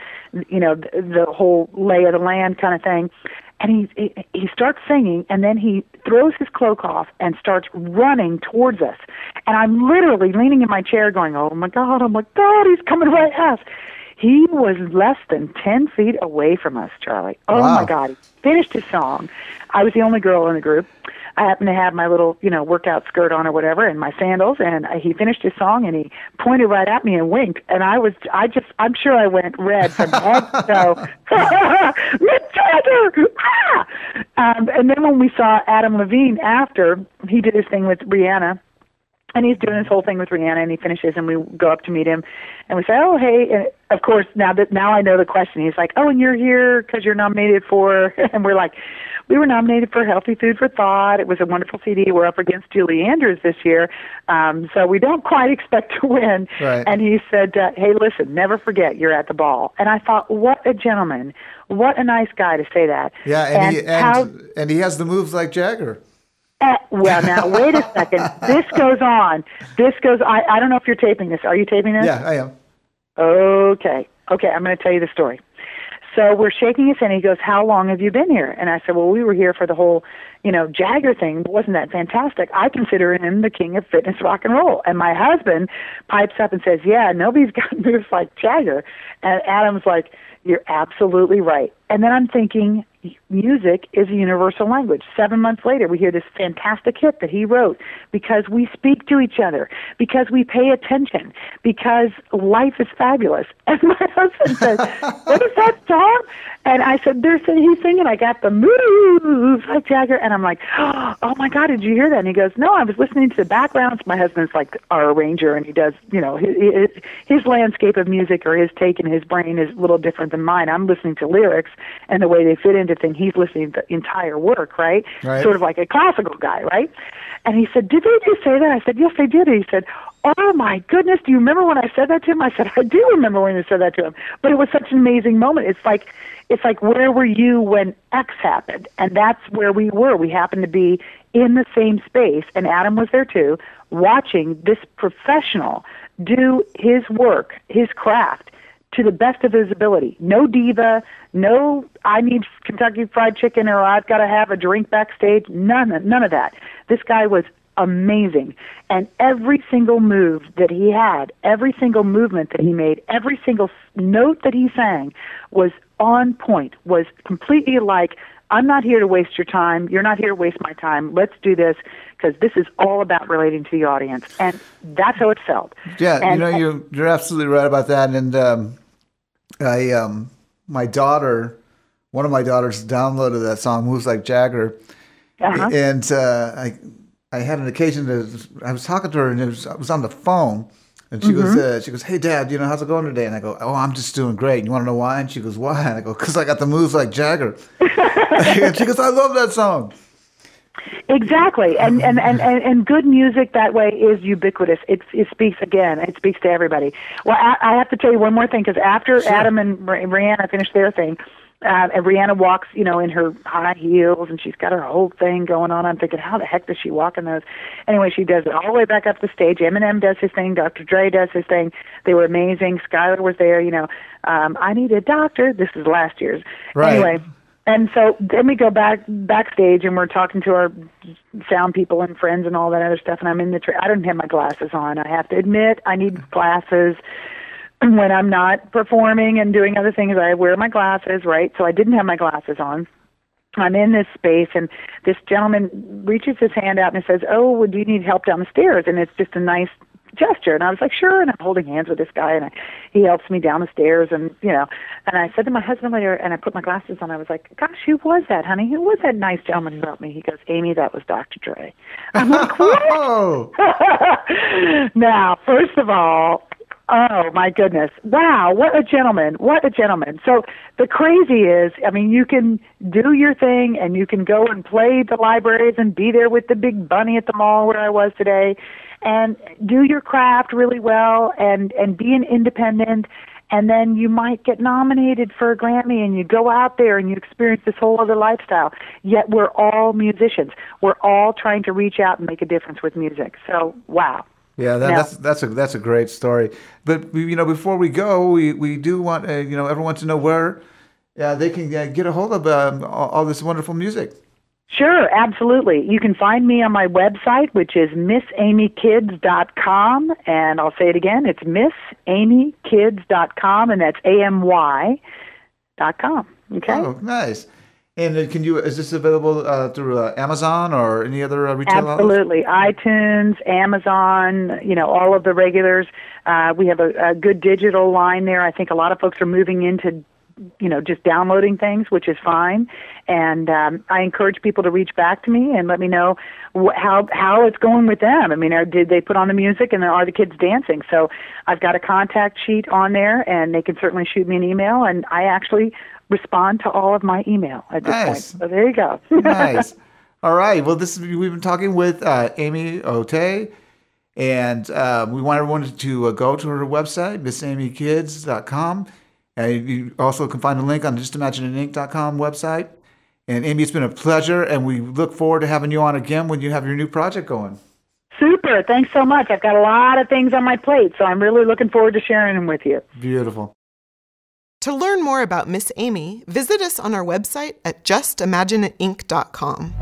the whole lay of the land kind of thing. And he starts singing, and then he throws his cloak off and starts running towards us. And I'm literally leaning in my chair going, oh my God, he's coming right at us. He was less than 10 feet away from us, Charlie. Oh, wow. My God. He finished his song. I was the only girl in the group. I happened to have my little, workout skirt on or whatever and my sandals, and he finished his song, and he pointed right at me and winked, and I'm sure I went red from head to toe. Mick Jagger! Ah! And then when we saw Adam Levine after, he did his thing with Rihanna, and he's doing this whole thing with Rihanna, and he finishes, and we go up to meet him, and we say, "Oh, hey!" And of course, now I know the question. He's like, "Oh, and you're here because you're nominated for," and we're like, "We were nominated for Healthy Food for Thought. It was a wonderful CD. We're up against Julie Andrews this year, so we don't quite expect to win." Right. And he said, "Hey, listen, never forget you're at the ball." And I thought, what a gentleman, what a nice guy to say that. Yeah, and he has the moves like Jagger. Well, now, wait a second. This goes on. I don't know if you're taping this. Are you taping this? Yeah, I am. Okay, I'm going to tell you the story. So we're shaking his hand. He goes, "How long have you been here?" And I said, "Well, we were here for the whole, Jagger thing. Wasn't that fantastic? I consider him the king of fitness rock and roll." And my husband pipes up and says, "Yeah, nobody's got moves like Jagger." And Adam's like, "You're absolutely right." And then I'm thinking, music is a universal language. 7 months later, we hear this fantastic hit that he wrote because we speak to each other, because we pay attention, because life is fabulous. And my husband said, "What is that song?" And I said, he's singing, "I got the moves like Jagger." And I'm like, "Oh my God, did you hear that?" And he goes, "No, I was listening to the backgrounds." My husband's like our arranger, and he does, his landscape of music or his take in his brain is a little different than mine. I'm listening to lyrics and the way they fit into things. He's listening to the entire work, right? Sort of like a classical guy, right? And he said, "Did they just say that?" I said, "Yes, they did." He said, oh my goodness, do you remember when I said that to him? I said, I do remember when you said that to him. But it was such an amazing moment. It's like, where were you when X happened? And that's where we were. We happened to be in the same space, and Adam was there too, watching this professional do his work, his craft, to the best of his ability. No diva, no I need Kentucky Fried Chicken or I've got to have a drink backstage, none of that. This guy was amazing. And every single move that he had, every single movement that he made, every single note that he sang was on point, was completely like, I'm not here to waste your time. You're not here to waste my time. Let's do this because this is all about relating to the audience. And that's how it felt. Yeah, and, you're absolutely right about that. And my daughter, one of my daughters downloaded that song, Moves Like Jagger. Uh-huh. And I had an occasion I was talking to her and I was on the phone. And she goes, hey, Dad, how's it going today? And I go, oh, I'm just doing great. And you want to know why? And she goes, why? And I go, because I got the moves like Jagger. And she goes, I love that song. Exactly. And good music that way is ubiquitous. It speaks again. It speaks to everybody. Well, I have to tell you one more thing, because after Adam and Rihanna finished their thing, and Rihanna walks, in her high heels, and she's got her whole thing going on. I'm thinking, how the heck does she walk in those? Anyway, she does it all the way back up the stage. Eminem does his thing. Dr. Dre does his thing. They were amazing. Skylar was there. I need a doctor. This is last year's. Right. Anyway, and so then we go backstage, and we're talking to our sound people and friends and all that other stuff. And I'm in the I don't have my glasses on. I have to admit, I need glasses. When I'm not performing and doing other things, I wear my glasses, right? So I didn't have my glasses on. I'm in this space, and this gentleman reaches his hand out and says, oh, well, do you need help down the stairs? And it's just a nice gesture. And I was like, sure. And I'm holding hands with this guy, and he helps me down the stairs. And, and I said to my husband later, and I put my glasses on, I was like, gosh, who was that, honey? Who was that nice gentleman who helped me? He goes, Amy, that was Dr. Dre. I'm like, what? Now, first of all, oh, my goodness. Wow, what a gentleman. What a gentleman. So the crazy is, you can do your thing, and you can go and play the libraries and be there with the big bunny at the mall where I was today and do your craft really well and be an independent, and then you might get nominated for a Grammy, and you go out there and you experience this whole other lifestyle. Yet we're all musicians. We're all trying to reach out and make a difference with music. So, wow. Yeah, that's a great story. But before we go, we do want everyone to know where they can get a hold of all this wonderful music. Sure, absolutely. You can find me on my website, which is missamykids.com, and I'll say it again. It's missamykids.com, and that's AMY.com. Okay. Oh, nice. And is this available through Amazon or any other retail outlets? Absolutely. iTunes, Amazon, all of the regulars. We have a good digital line there. I think a lot of folks are moving into, just downloading things, which is fine. And I encourage people to reach back to me and let me know how it's going with them. Did they put on the music, and are the kids dancing? So I've got a contact sheet on there, and they can certainly shoot me an email, and I actually respond to all of my email at this point. So there you go. Nice. All right. Well, we've been talking with Amy Ohtay, and we want everyone to go to her website, missamykids.com. You also can find a link on justimagineitinc.com website. And Amy, it's been a pleasure, and we look forward to having you on again when you have your new project going. Super. Thanks so much. I've got a lot of things on my plate, so I'm really looking forward to sharing them with you. Beautiful. To learn more about Miss Amy, visit us on our website at justimagineitinc.com.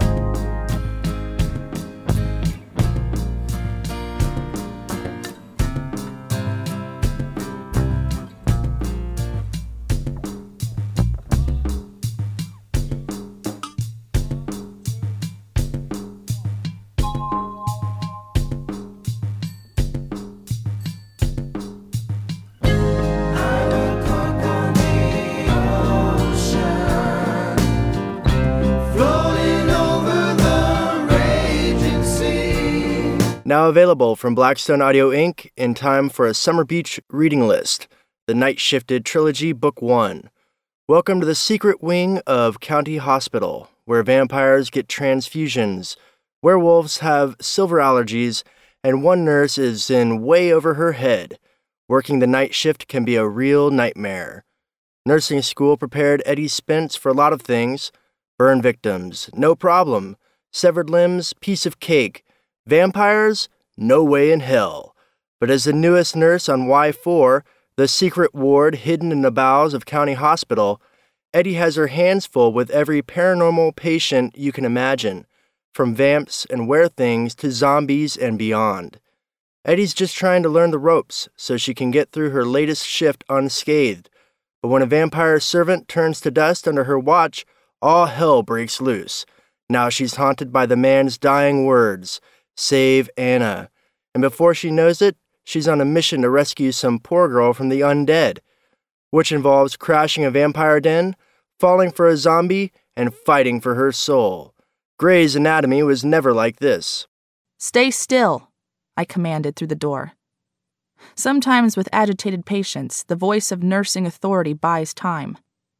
Now available from Blackstone Audio Inc. in time for a Summer Beach reading list, The Night Shifted Trilogy, Book 1. Welcome to the secret wing of County Hospital, where vampires get transfusions, werewolves have silver allergies, and one nurse is in way over her head. Working the night shift can be a real nightmare. Nursing school prepared Eddie Spence for a lot of things. Burn victims, no problem. Severed limbs, piece of cake. Vampires, no way in hell. But as the newest nurse on Y4, the secret ward hidden in the bowels of County Hospital, Eddie has her hands full with every paranormal patient you can imagine, from vamps and were-things to zombies and beyond. Eddie's just trying to learn the ropes so she can get through her latest shift unscathed. But when a vampire servant turns to dust under her watch, all hell breaks loose. Now she's haunted by the man's dying words, "Save Anna." And before she knows it, she's on a mission to rescue some poor girl from the undead, which involves crashing a vampire den, falling for a zombie, and fighting for her soul. Grey's Anatomy was never like this. "Stay still," I commanded through the door. Sometimes with agitated patients, the voice of nursing authority buys time.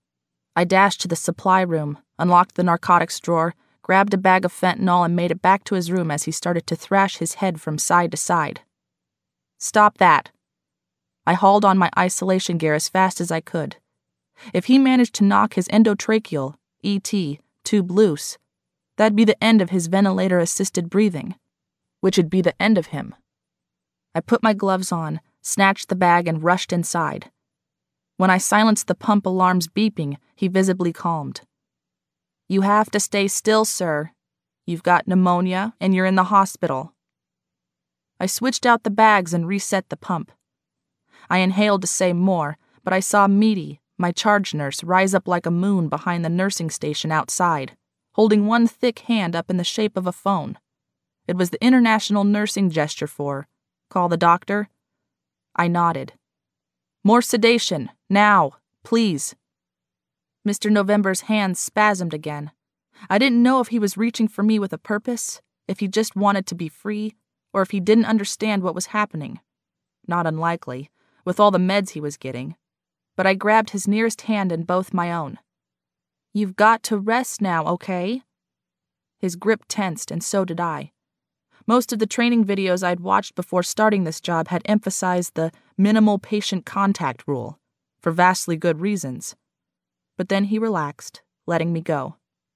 I dashed to the supply room, unlocked the narcotics drawer, grabbed a bag of fentanyl, and made it back to his room as he started to thrash his head from side to side. "Stop that." I hauled on my isolation gear as fast as I could. If he managed to knock his endotracheal, ET, tube loose, that'd be the end of his ventilator-assisted breathing, which would be the end of him. I put my gloves on, snatched the bag, and rushed inside. When I silenced the pump alarm's beeping, he visibly calmed. "You have to stay still, sir. You've got pneumonia, and you're in the hospital." I switched out the bags and reset the pump. I inhaled to say more, but I saw Meaty, my charge nurse, rise up like a moon behind the nursing station outside, holding one thick hand up in the shape of a phone. It was the international nursing gesture for, "Call the doctor?" I nodded. "More sedation, now, please." Mr. November's hands spasmed again. I didn't know if he was reaching for me with a purpose, if he just wanted to be free, or if he didn't understand what was happening. Not unlikely, with all the meds he was getting. But I grabbed his nearest hand in both my own. "You've got to rest now, okay?" His grip tensed, and so did I. Most of the training videos I'd watched before starting this job had emphasized the minimal patient contact rule, for vastly good reasons. But then he relaxed, letting me go.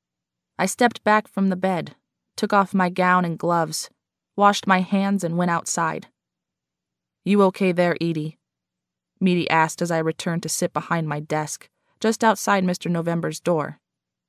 I stepped back from the bed, took off my gown and gloves, washed my hands, and went outside. "You okay there, Edie?" Meaty asked as I returned to sit behind my desk, just outside Mr. November's door.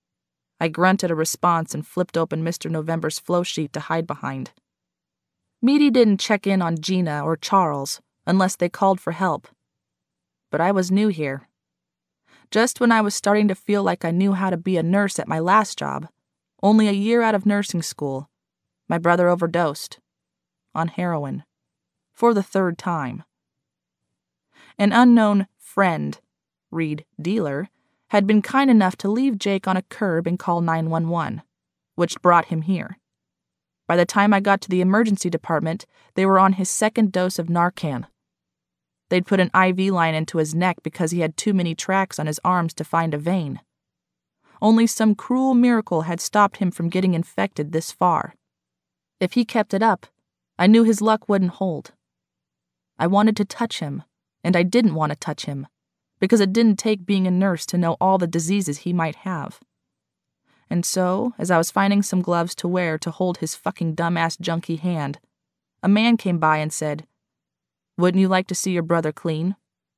I grunted a response and flipped open Mr. November's flow sheet to hide behind. Meaty didn't check in on Gina or Charles unless they called for help. But I was new here. Just when I was starting to feel like I knew how to be a nurse at my last job, only a year out of nursing school, my brother overdosed. On heroin. For the third time. An unknown friend, read dealer, had been kind enough to leave Jake on a curb and call 911, which brought him here. By the time I got to the emergency department, they were on his second dose of Narcan. They'd put an IV line into his neck because he had too many tracks on his arms to find a vein. Only some cruel miracle had stopped him from getting infected this far. If he kept it up, I knew his luck wouldn't hold. I wanted to touch him, and I didn't want to touch him, because it didn't take being a nurse to know all the diseases he might have. And so, as I was finding some gloves to wear to hold his fucking dumbass junkie hand, a man came by and said, "Wouldn't you like to see your brother clean?"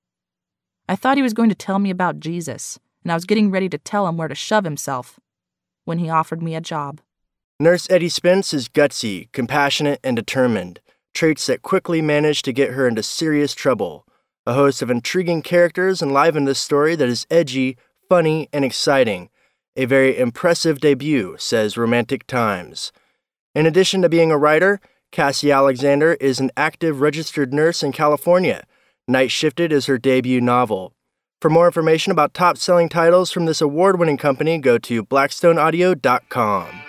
I thought he was going to tell me about Jesus, and I was getting ready to tell him where to shove himself, when he offered me a job. Nurse Eddie Spence is gutsy, compassionate, and determined, traits that quickly managed to get her into serious trouble. A host of intriguing characters enliven this story that is edgy, funny, and exciting. A very impressive debut, says Romantic Times. In addition to being a writer, Cassie Alexander is an active registered nurse in California. Night Shifted is her debut novel. For more information about top-selling titles from this award-winning company, go to blackstoneaudio.com.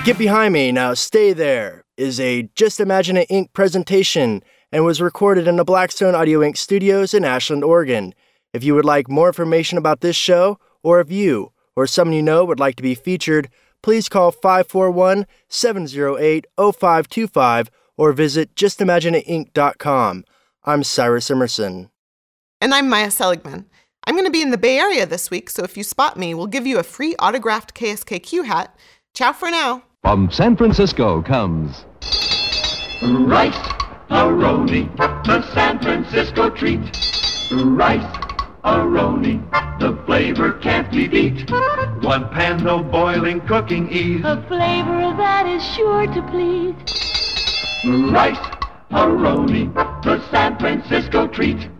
Get Behind Me, Now Stay There is a Just Imagine It Inc. presentation and was recorded in the Blackstone Audio Inc. studios in Ashland, Oregon. If you would like more information about this show, or if you or someone you know would like to be featured, please call 541-708-0525 or visit justimagineitinc.com. I'm Cyrus Emerson. And I'm Maya Seligman. I'm going to be in the Bay Area this week, so if you spot me, we'll give you a free autographed KSKQ hat. Ciao for now. From San Francisco comes Rice-A-Roni, the San Francisco treat. Rice-A-Roni, the flavor can't be beat. One pan, no boiling, cooking ease. A flavor that is sure to please. Rice-A-Roni, the San Francisco treat.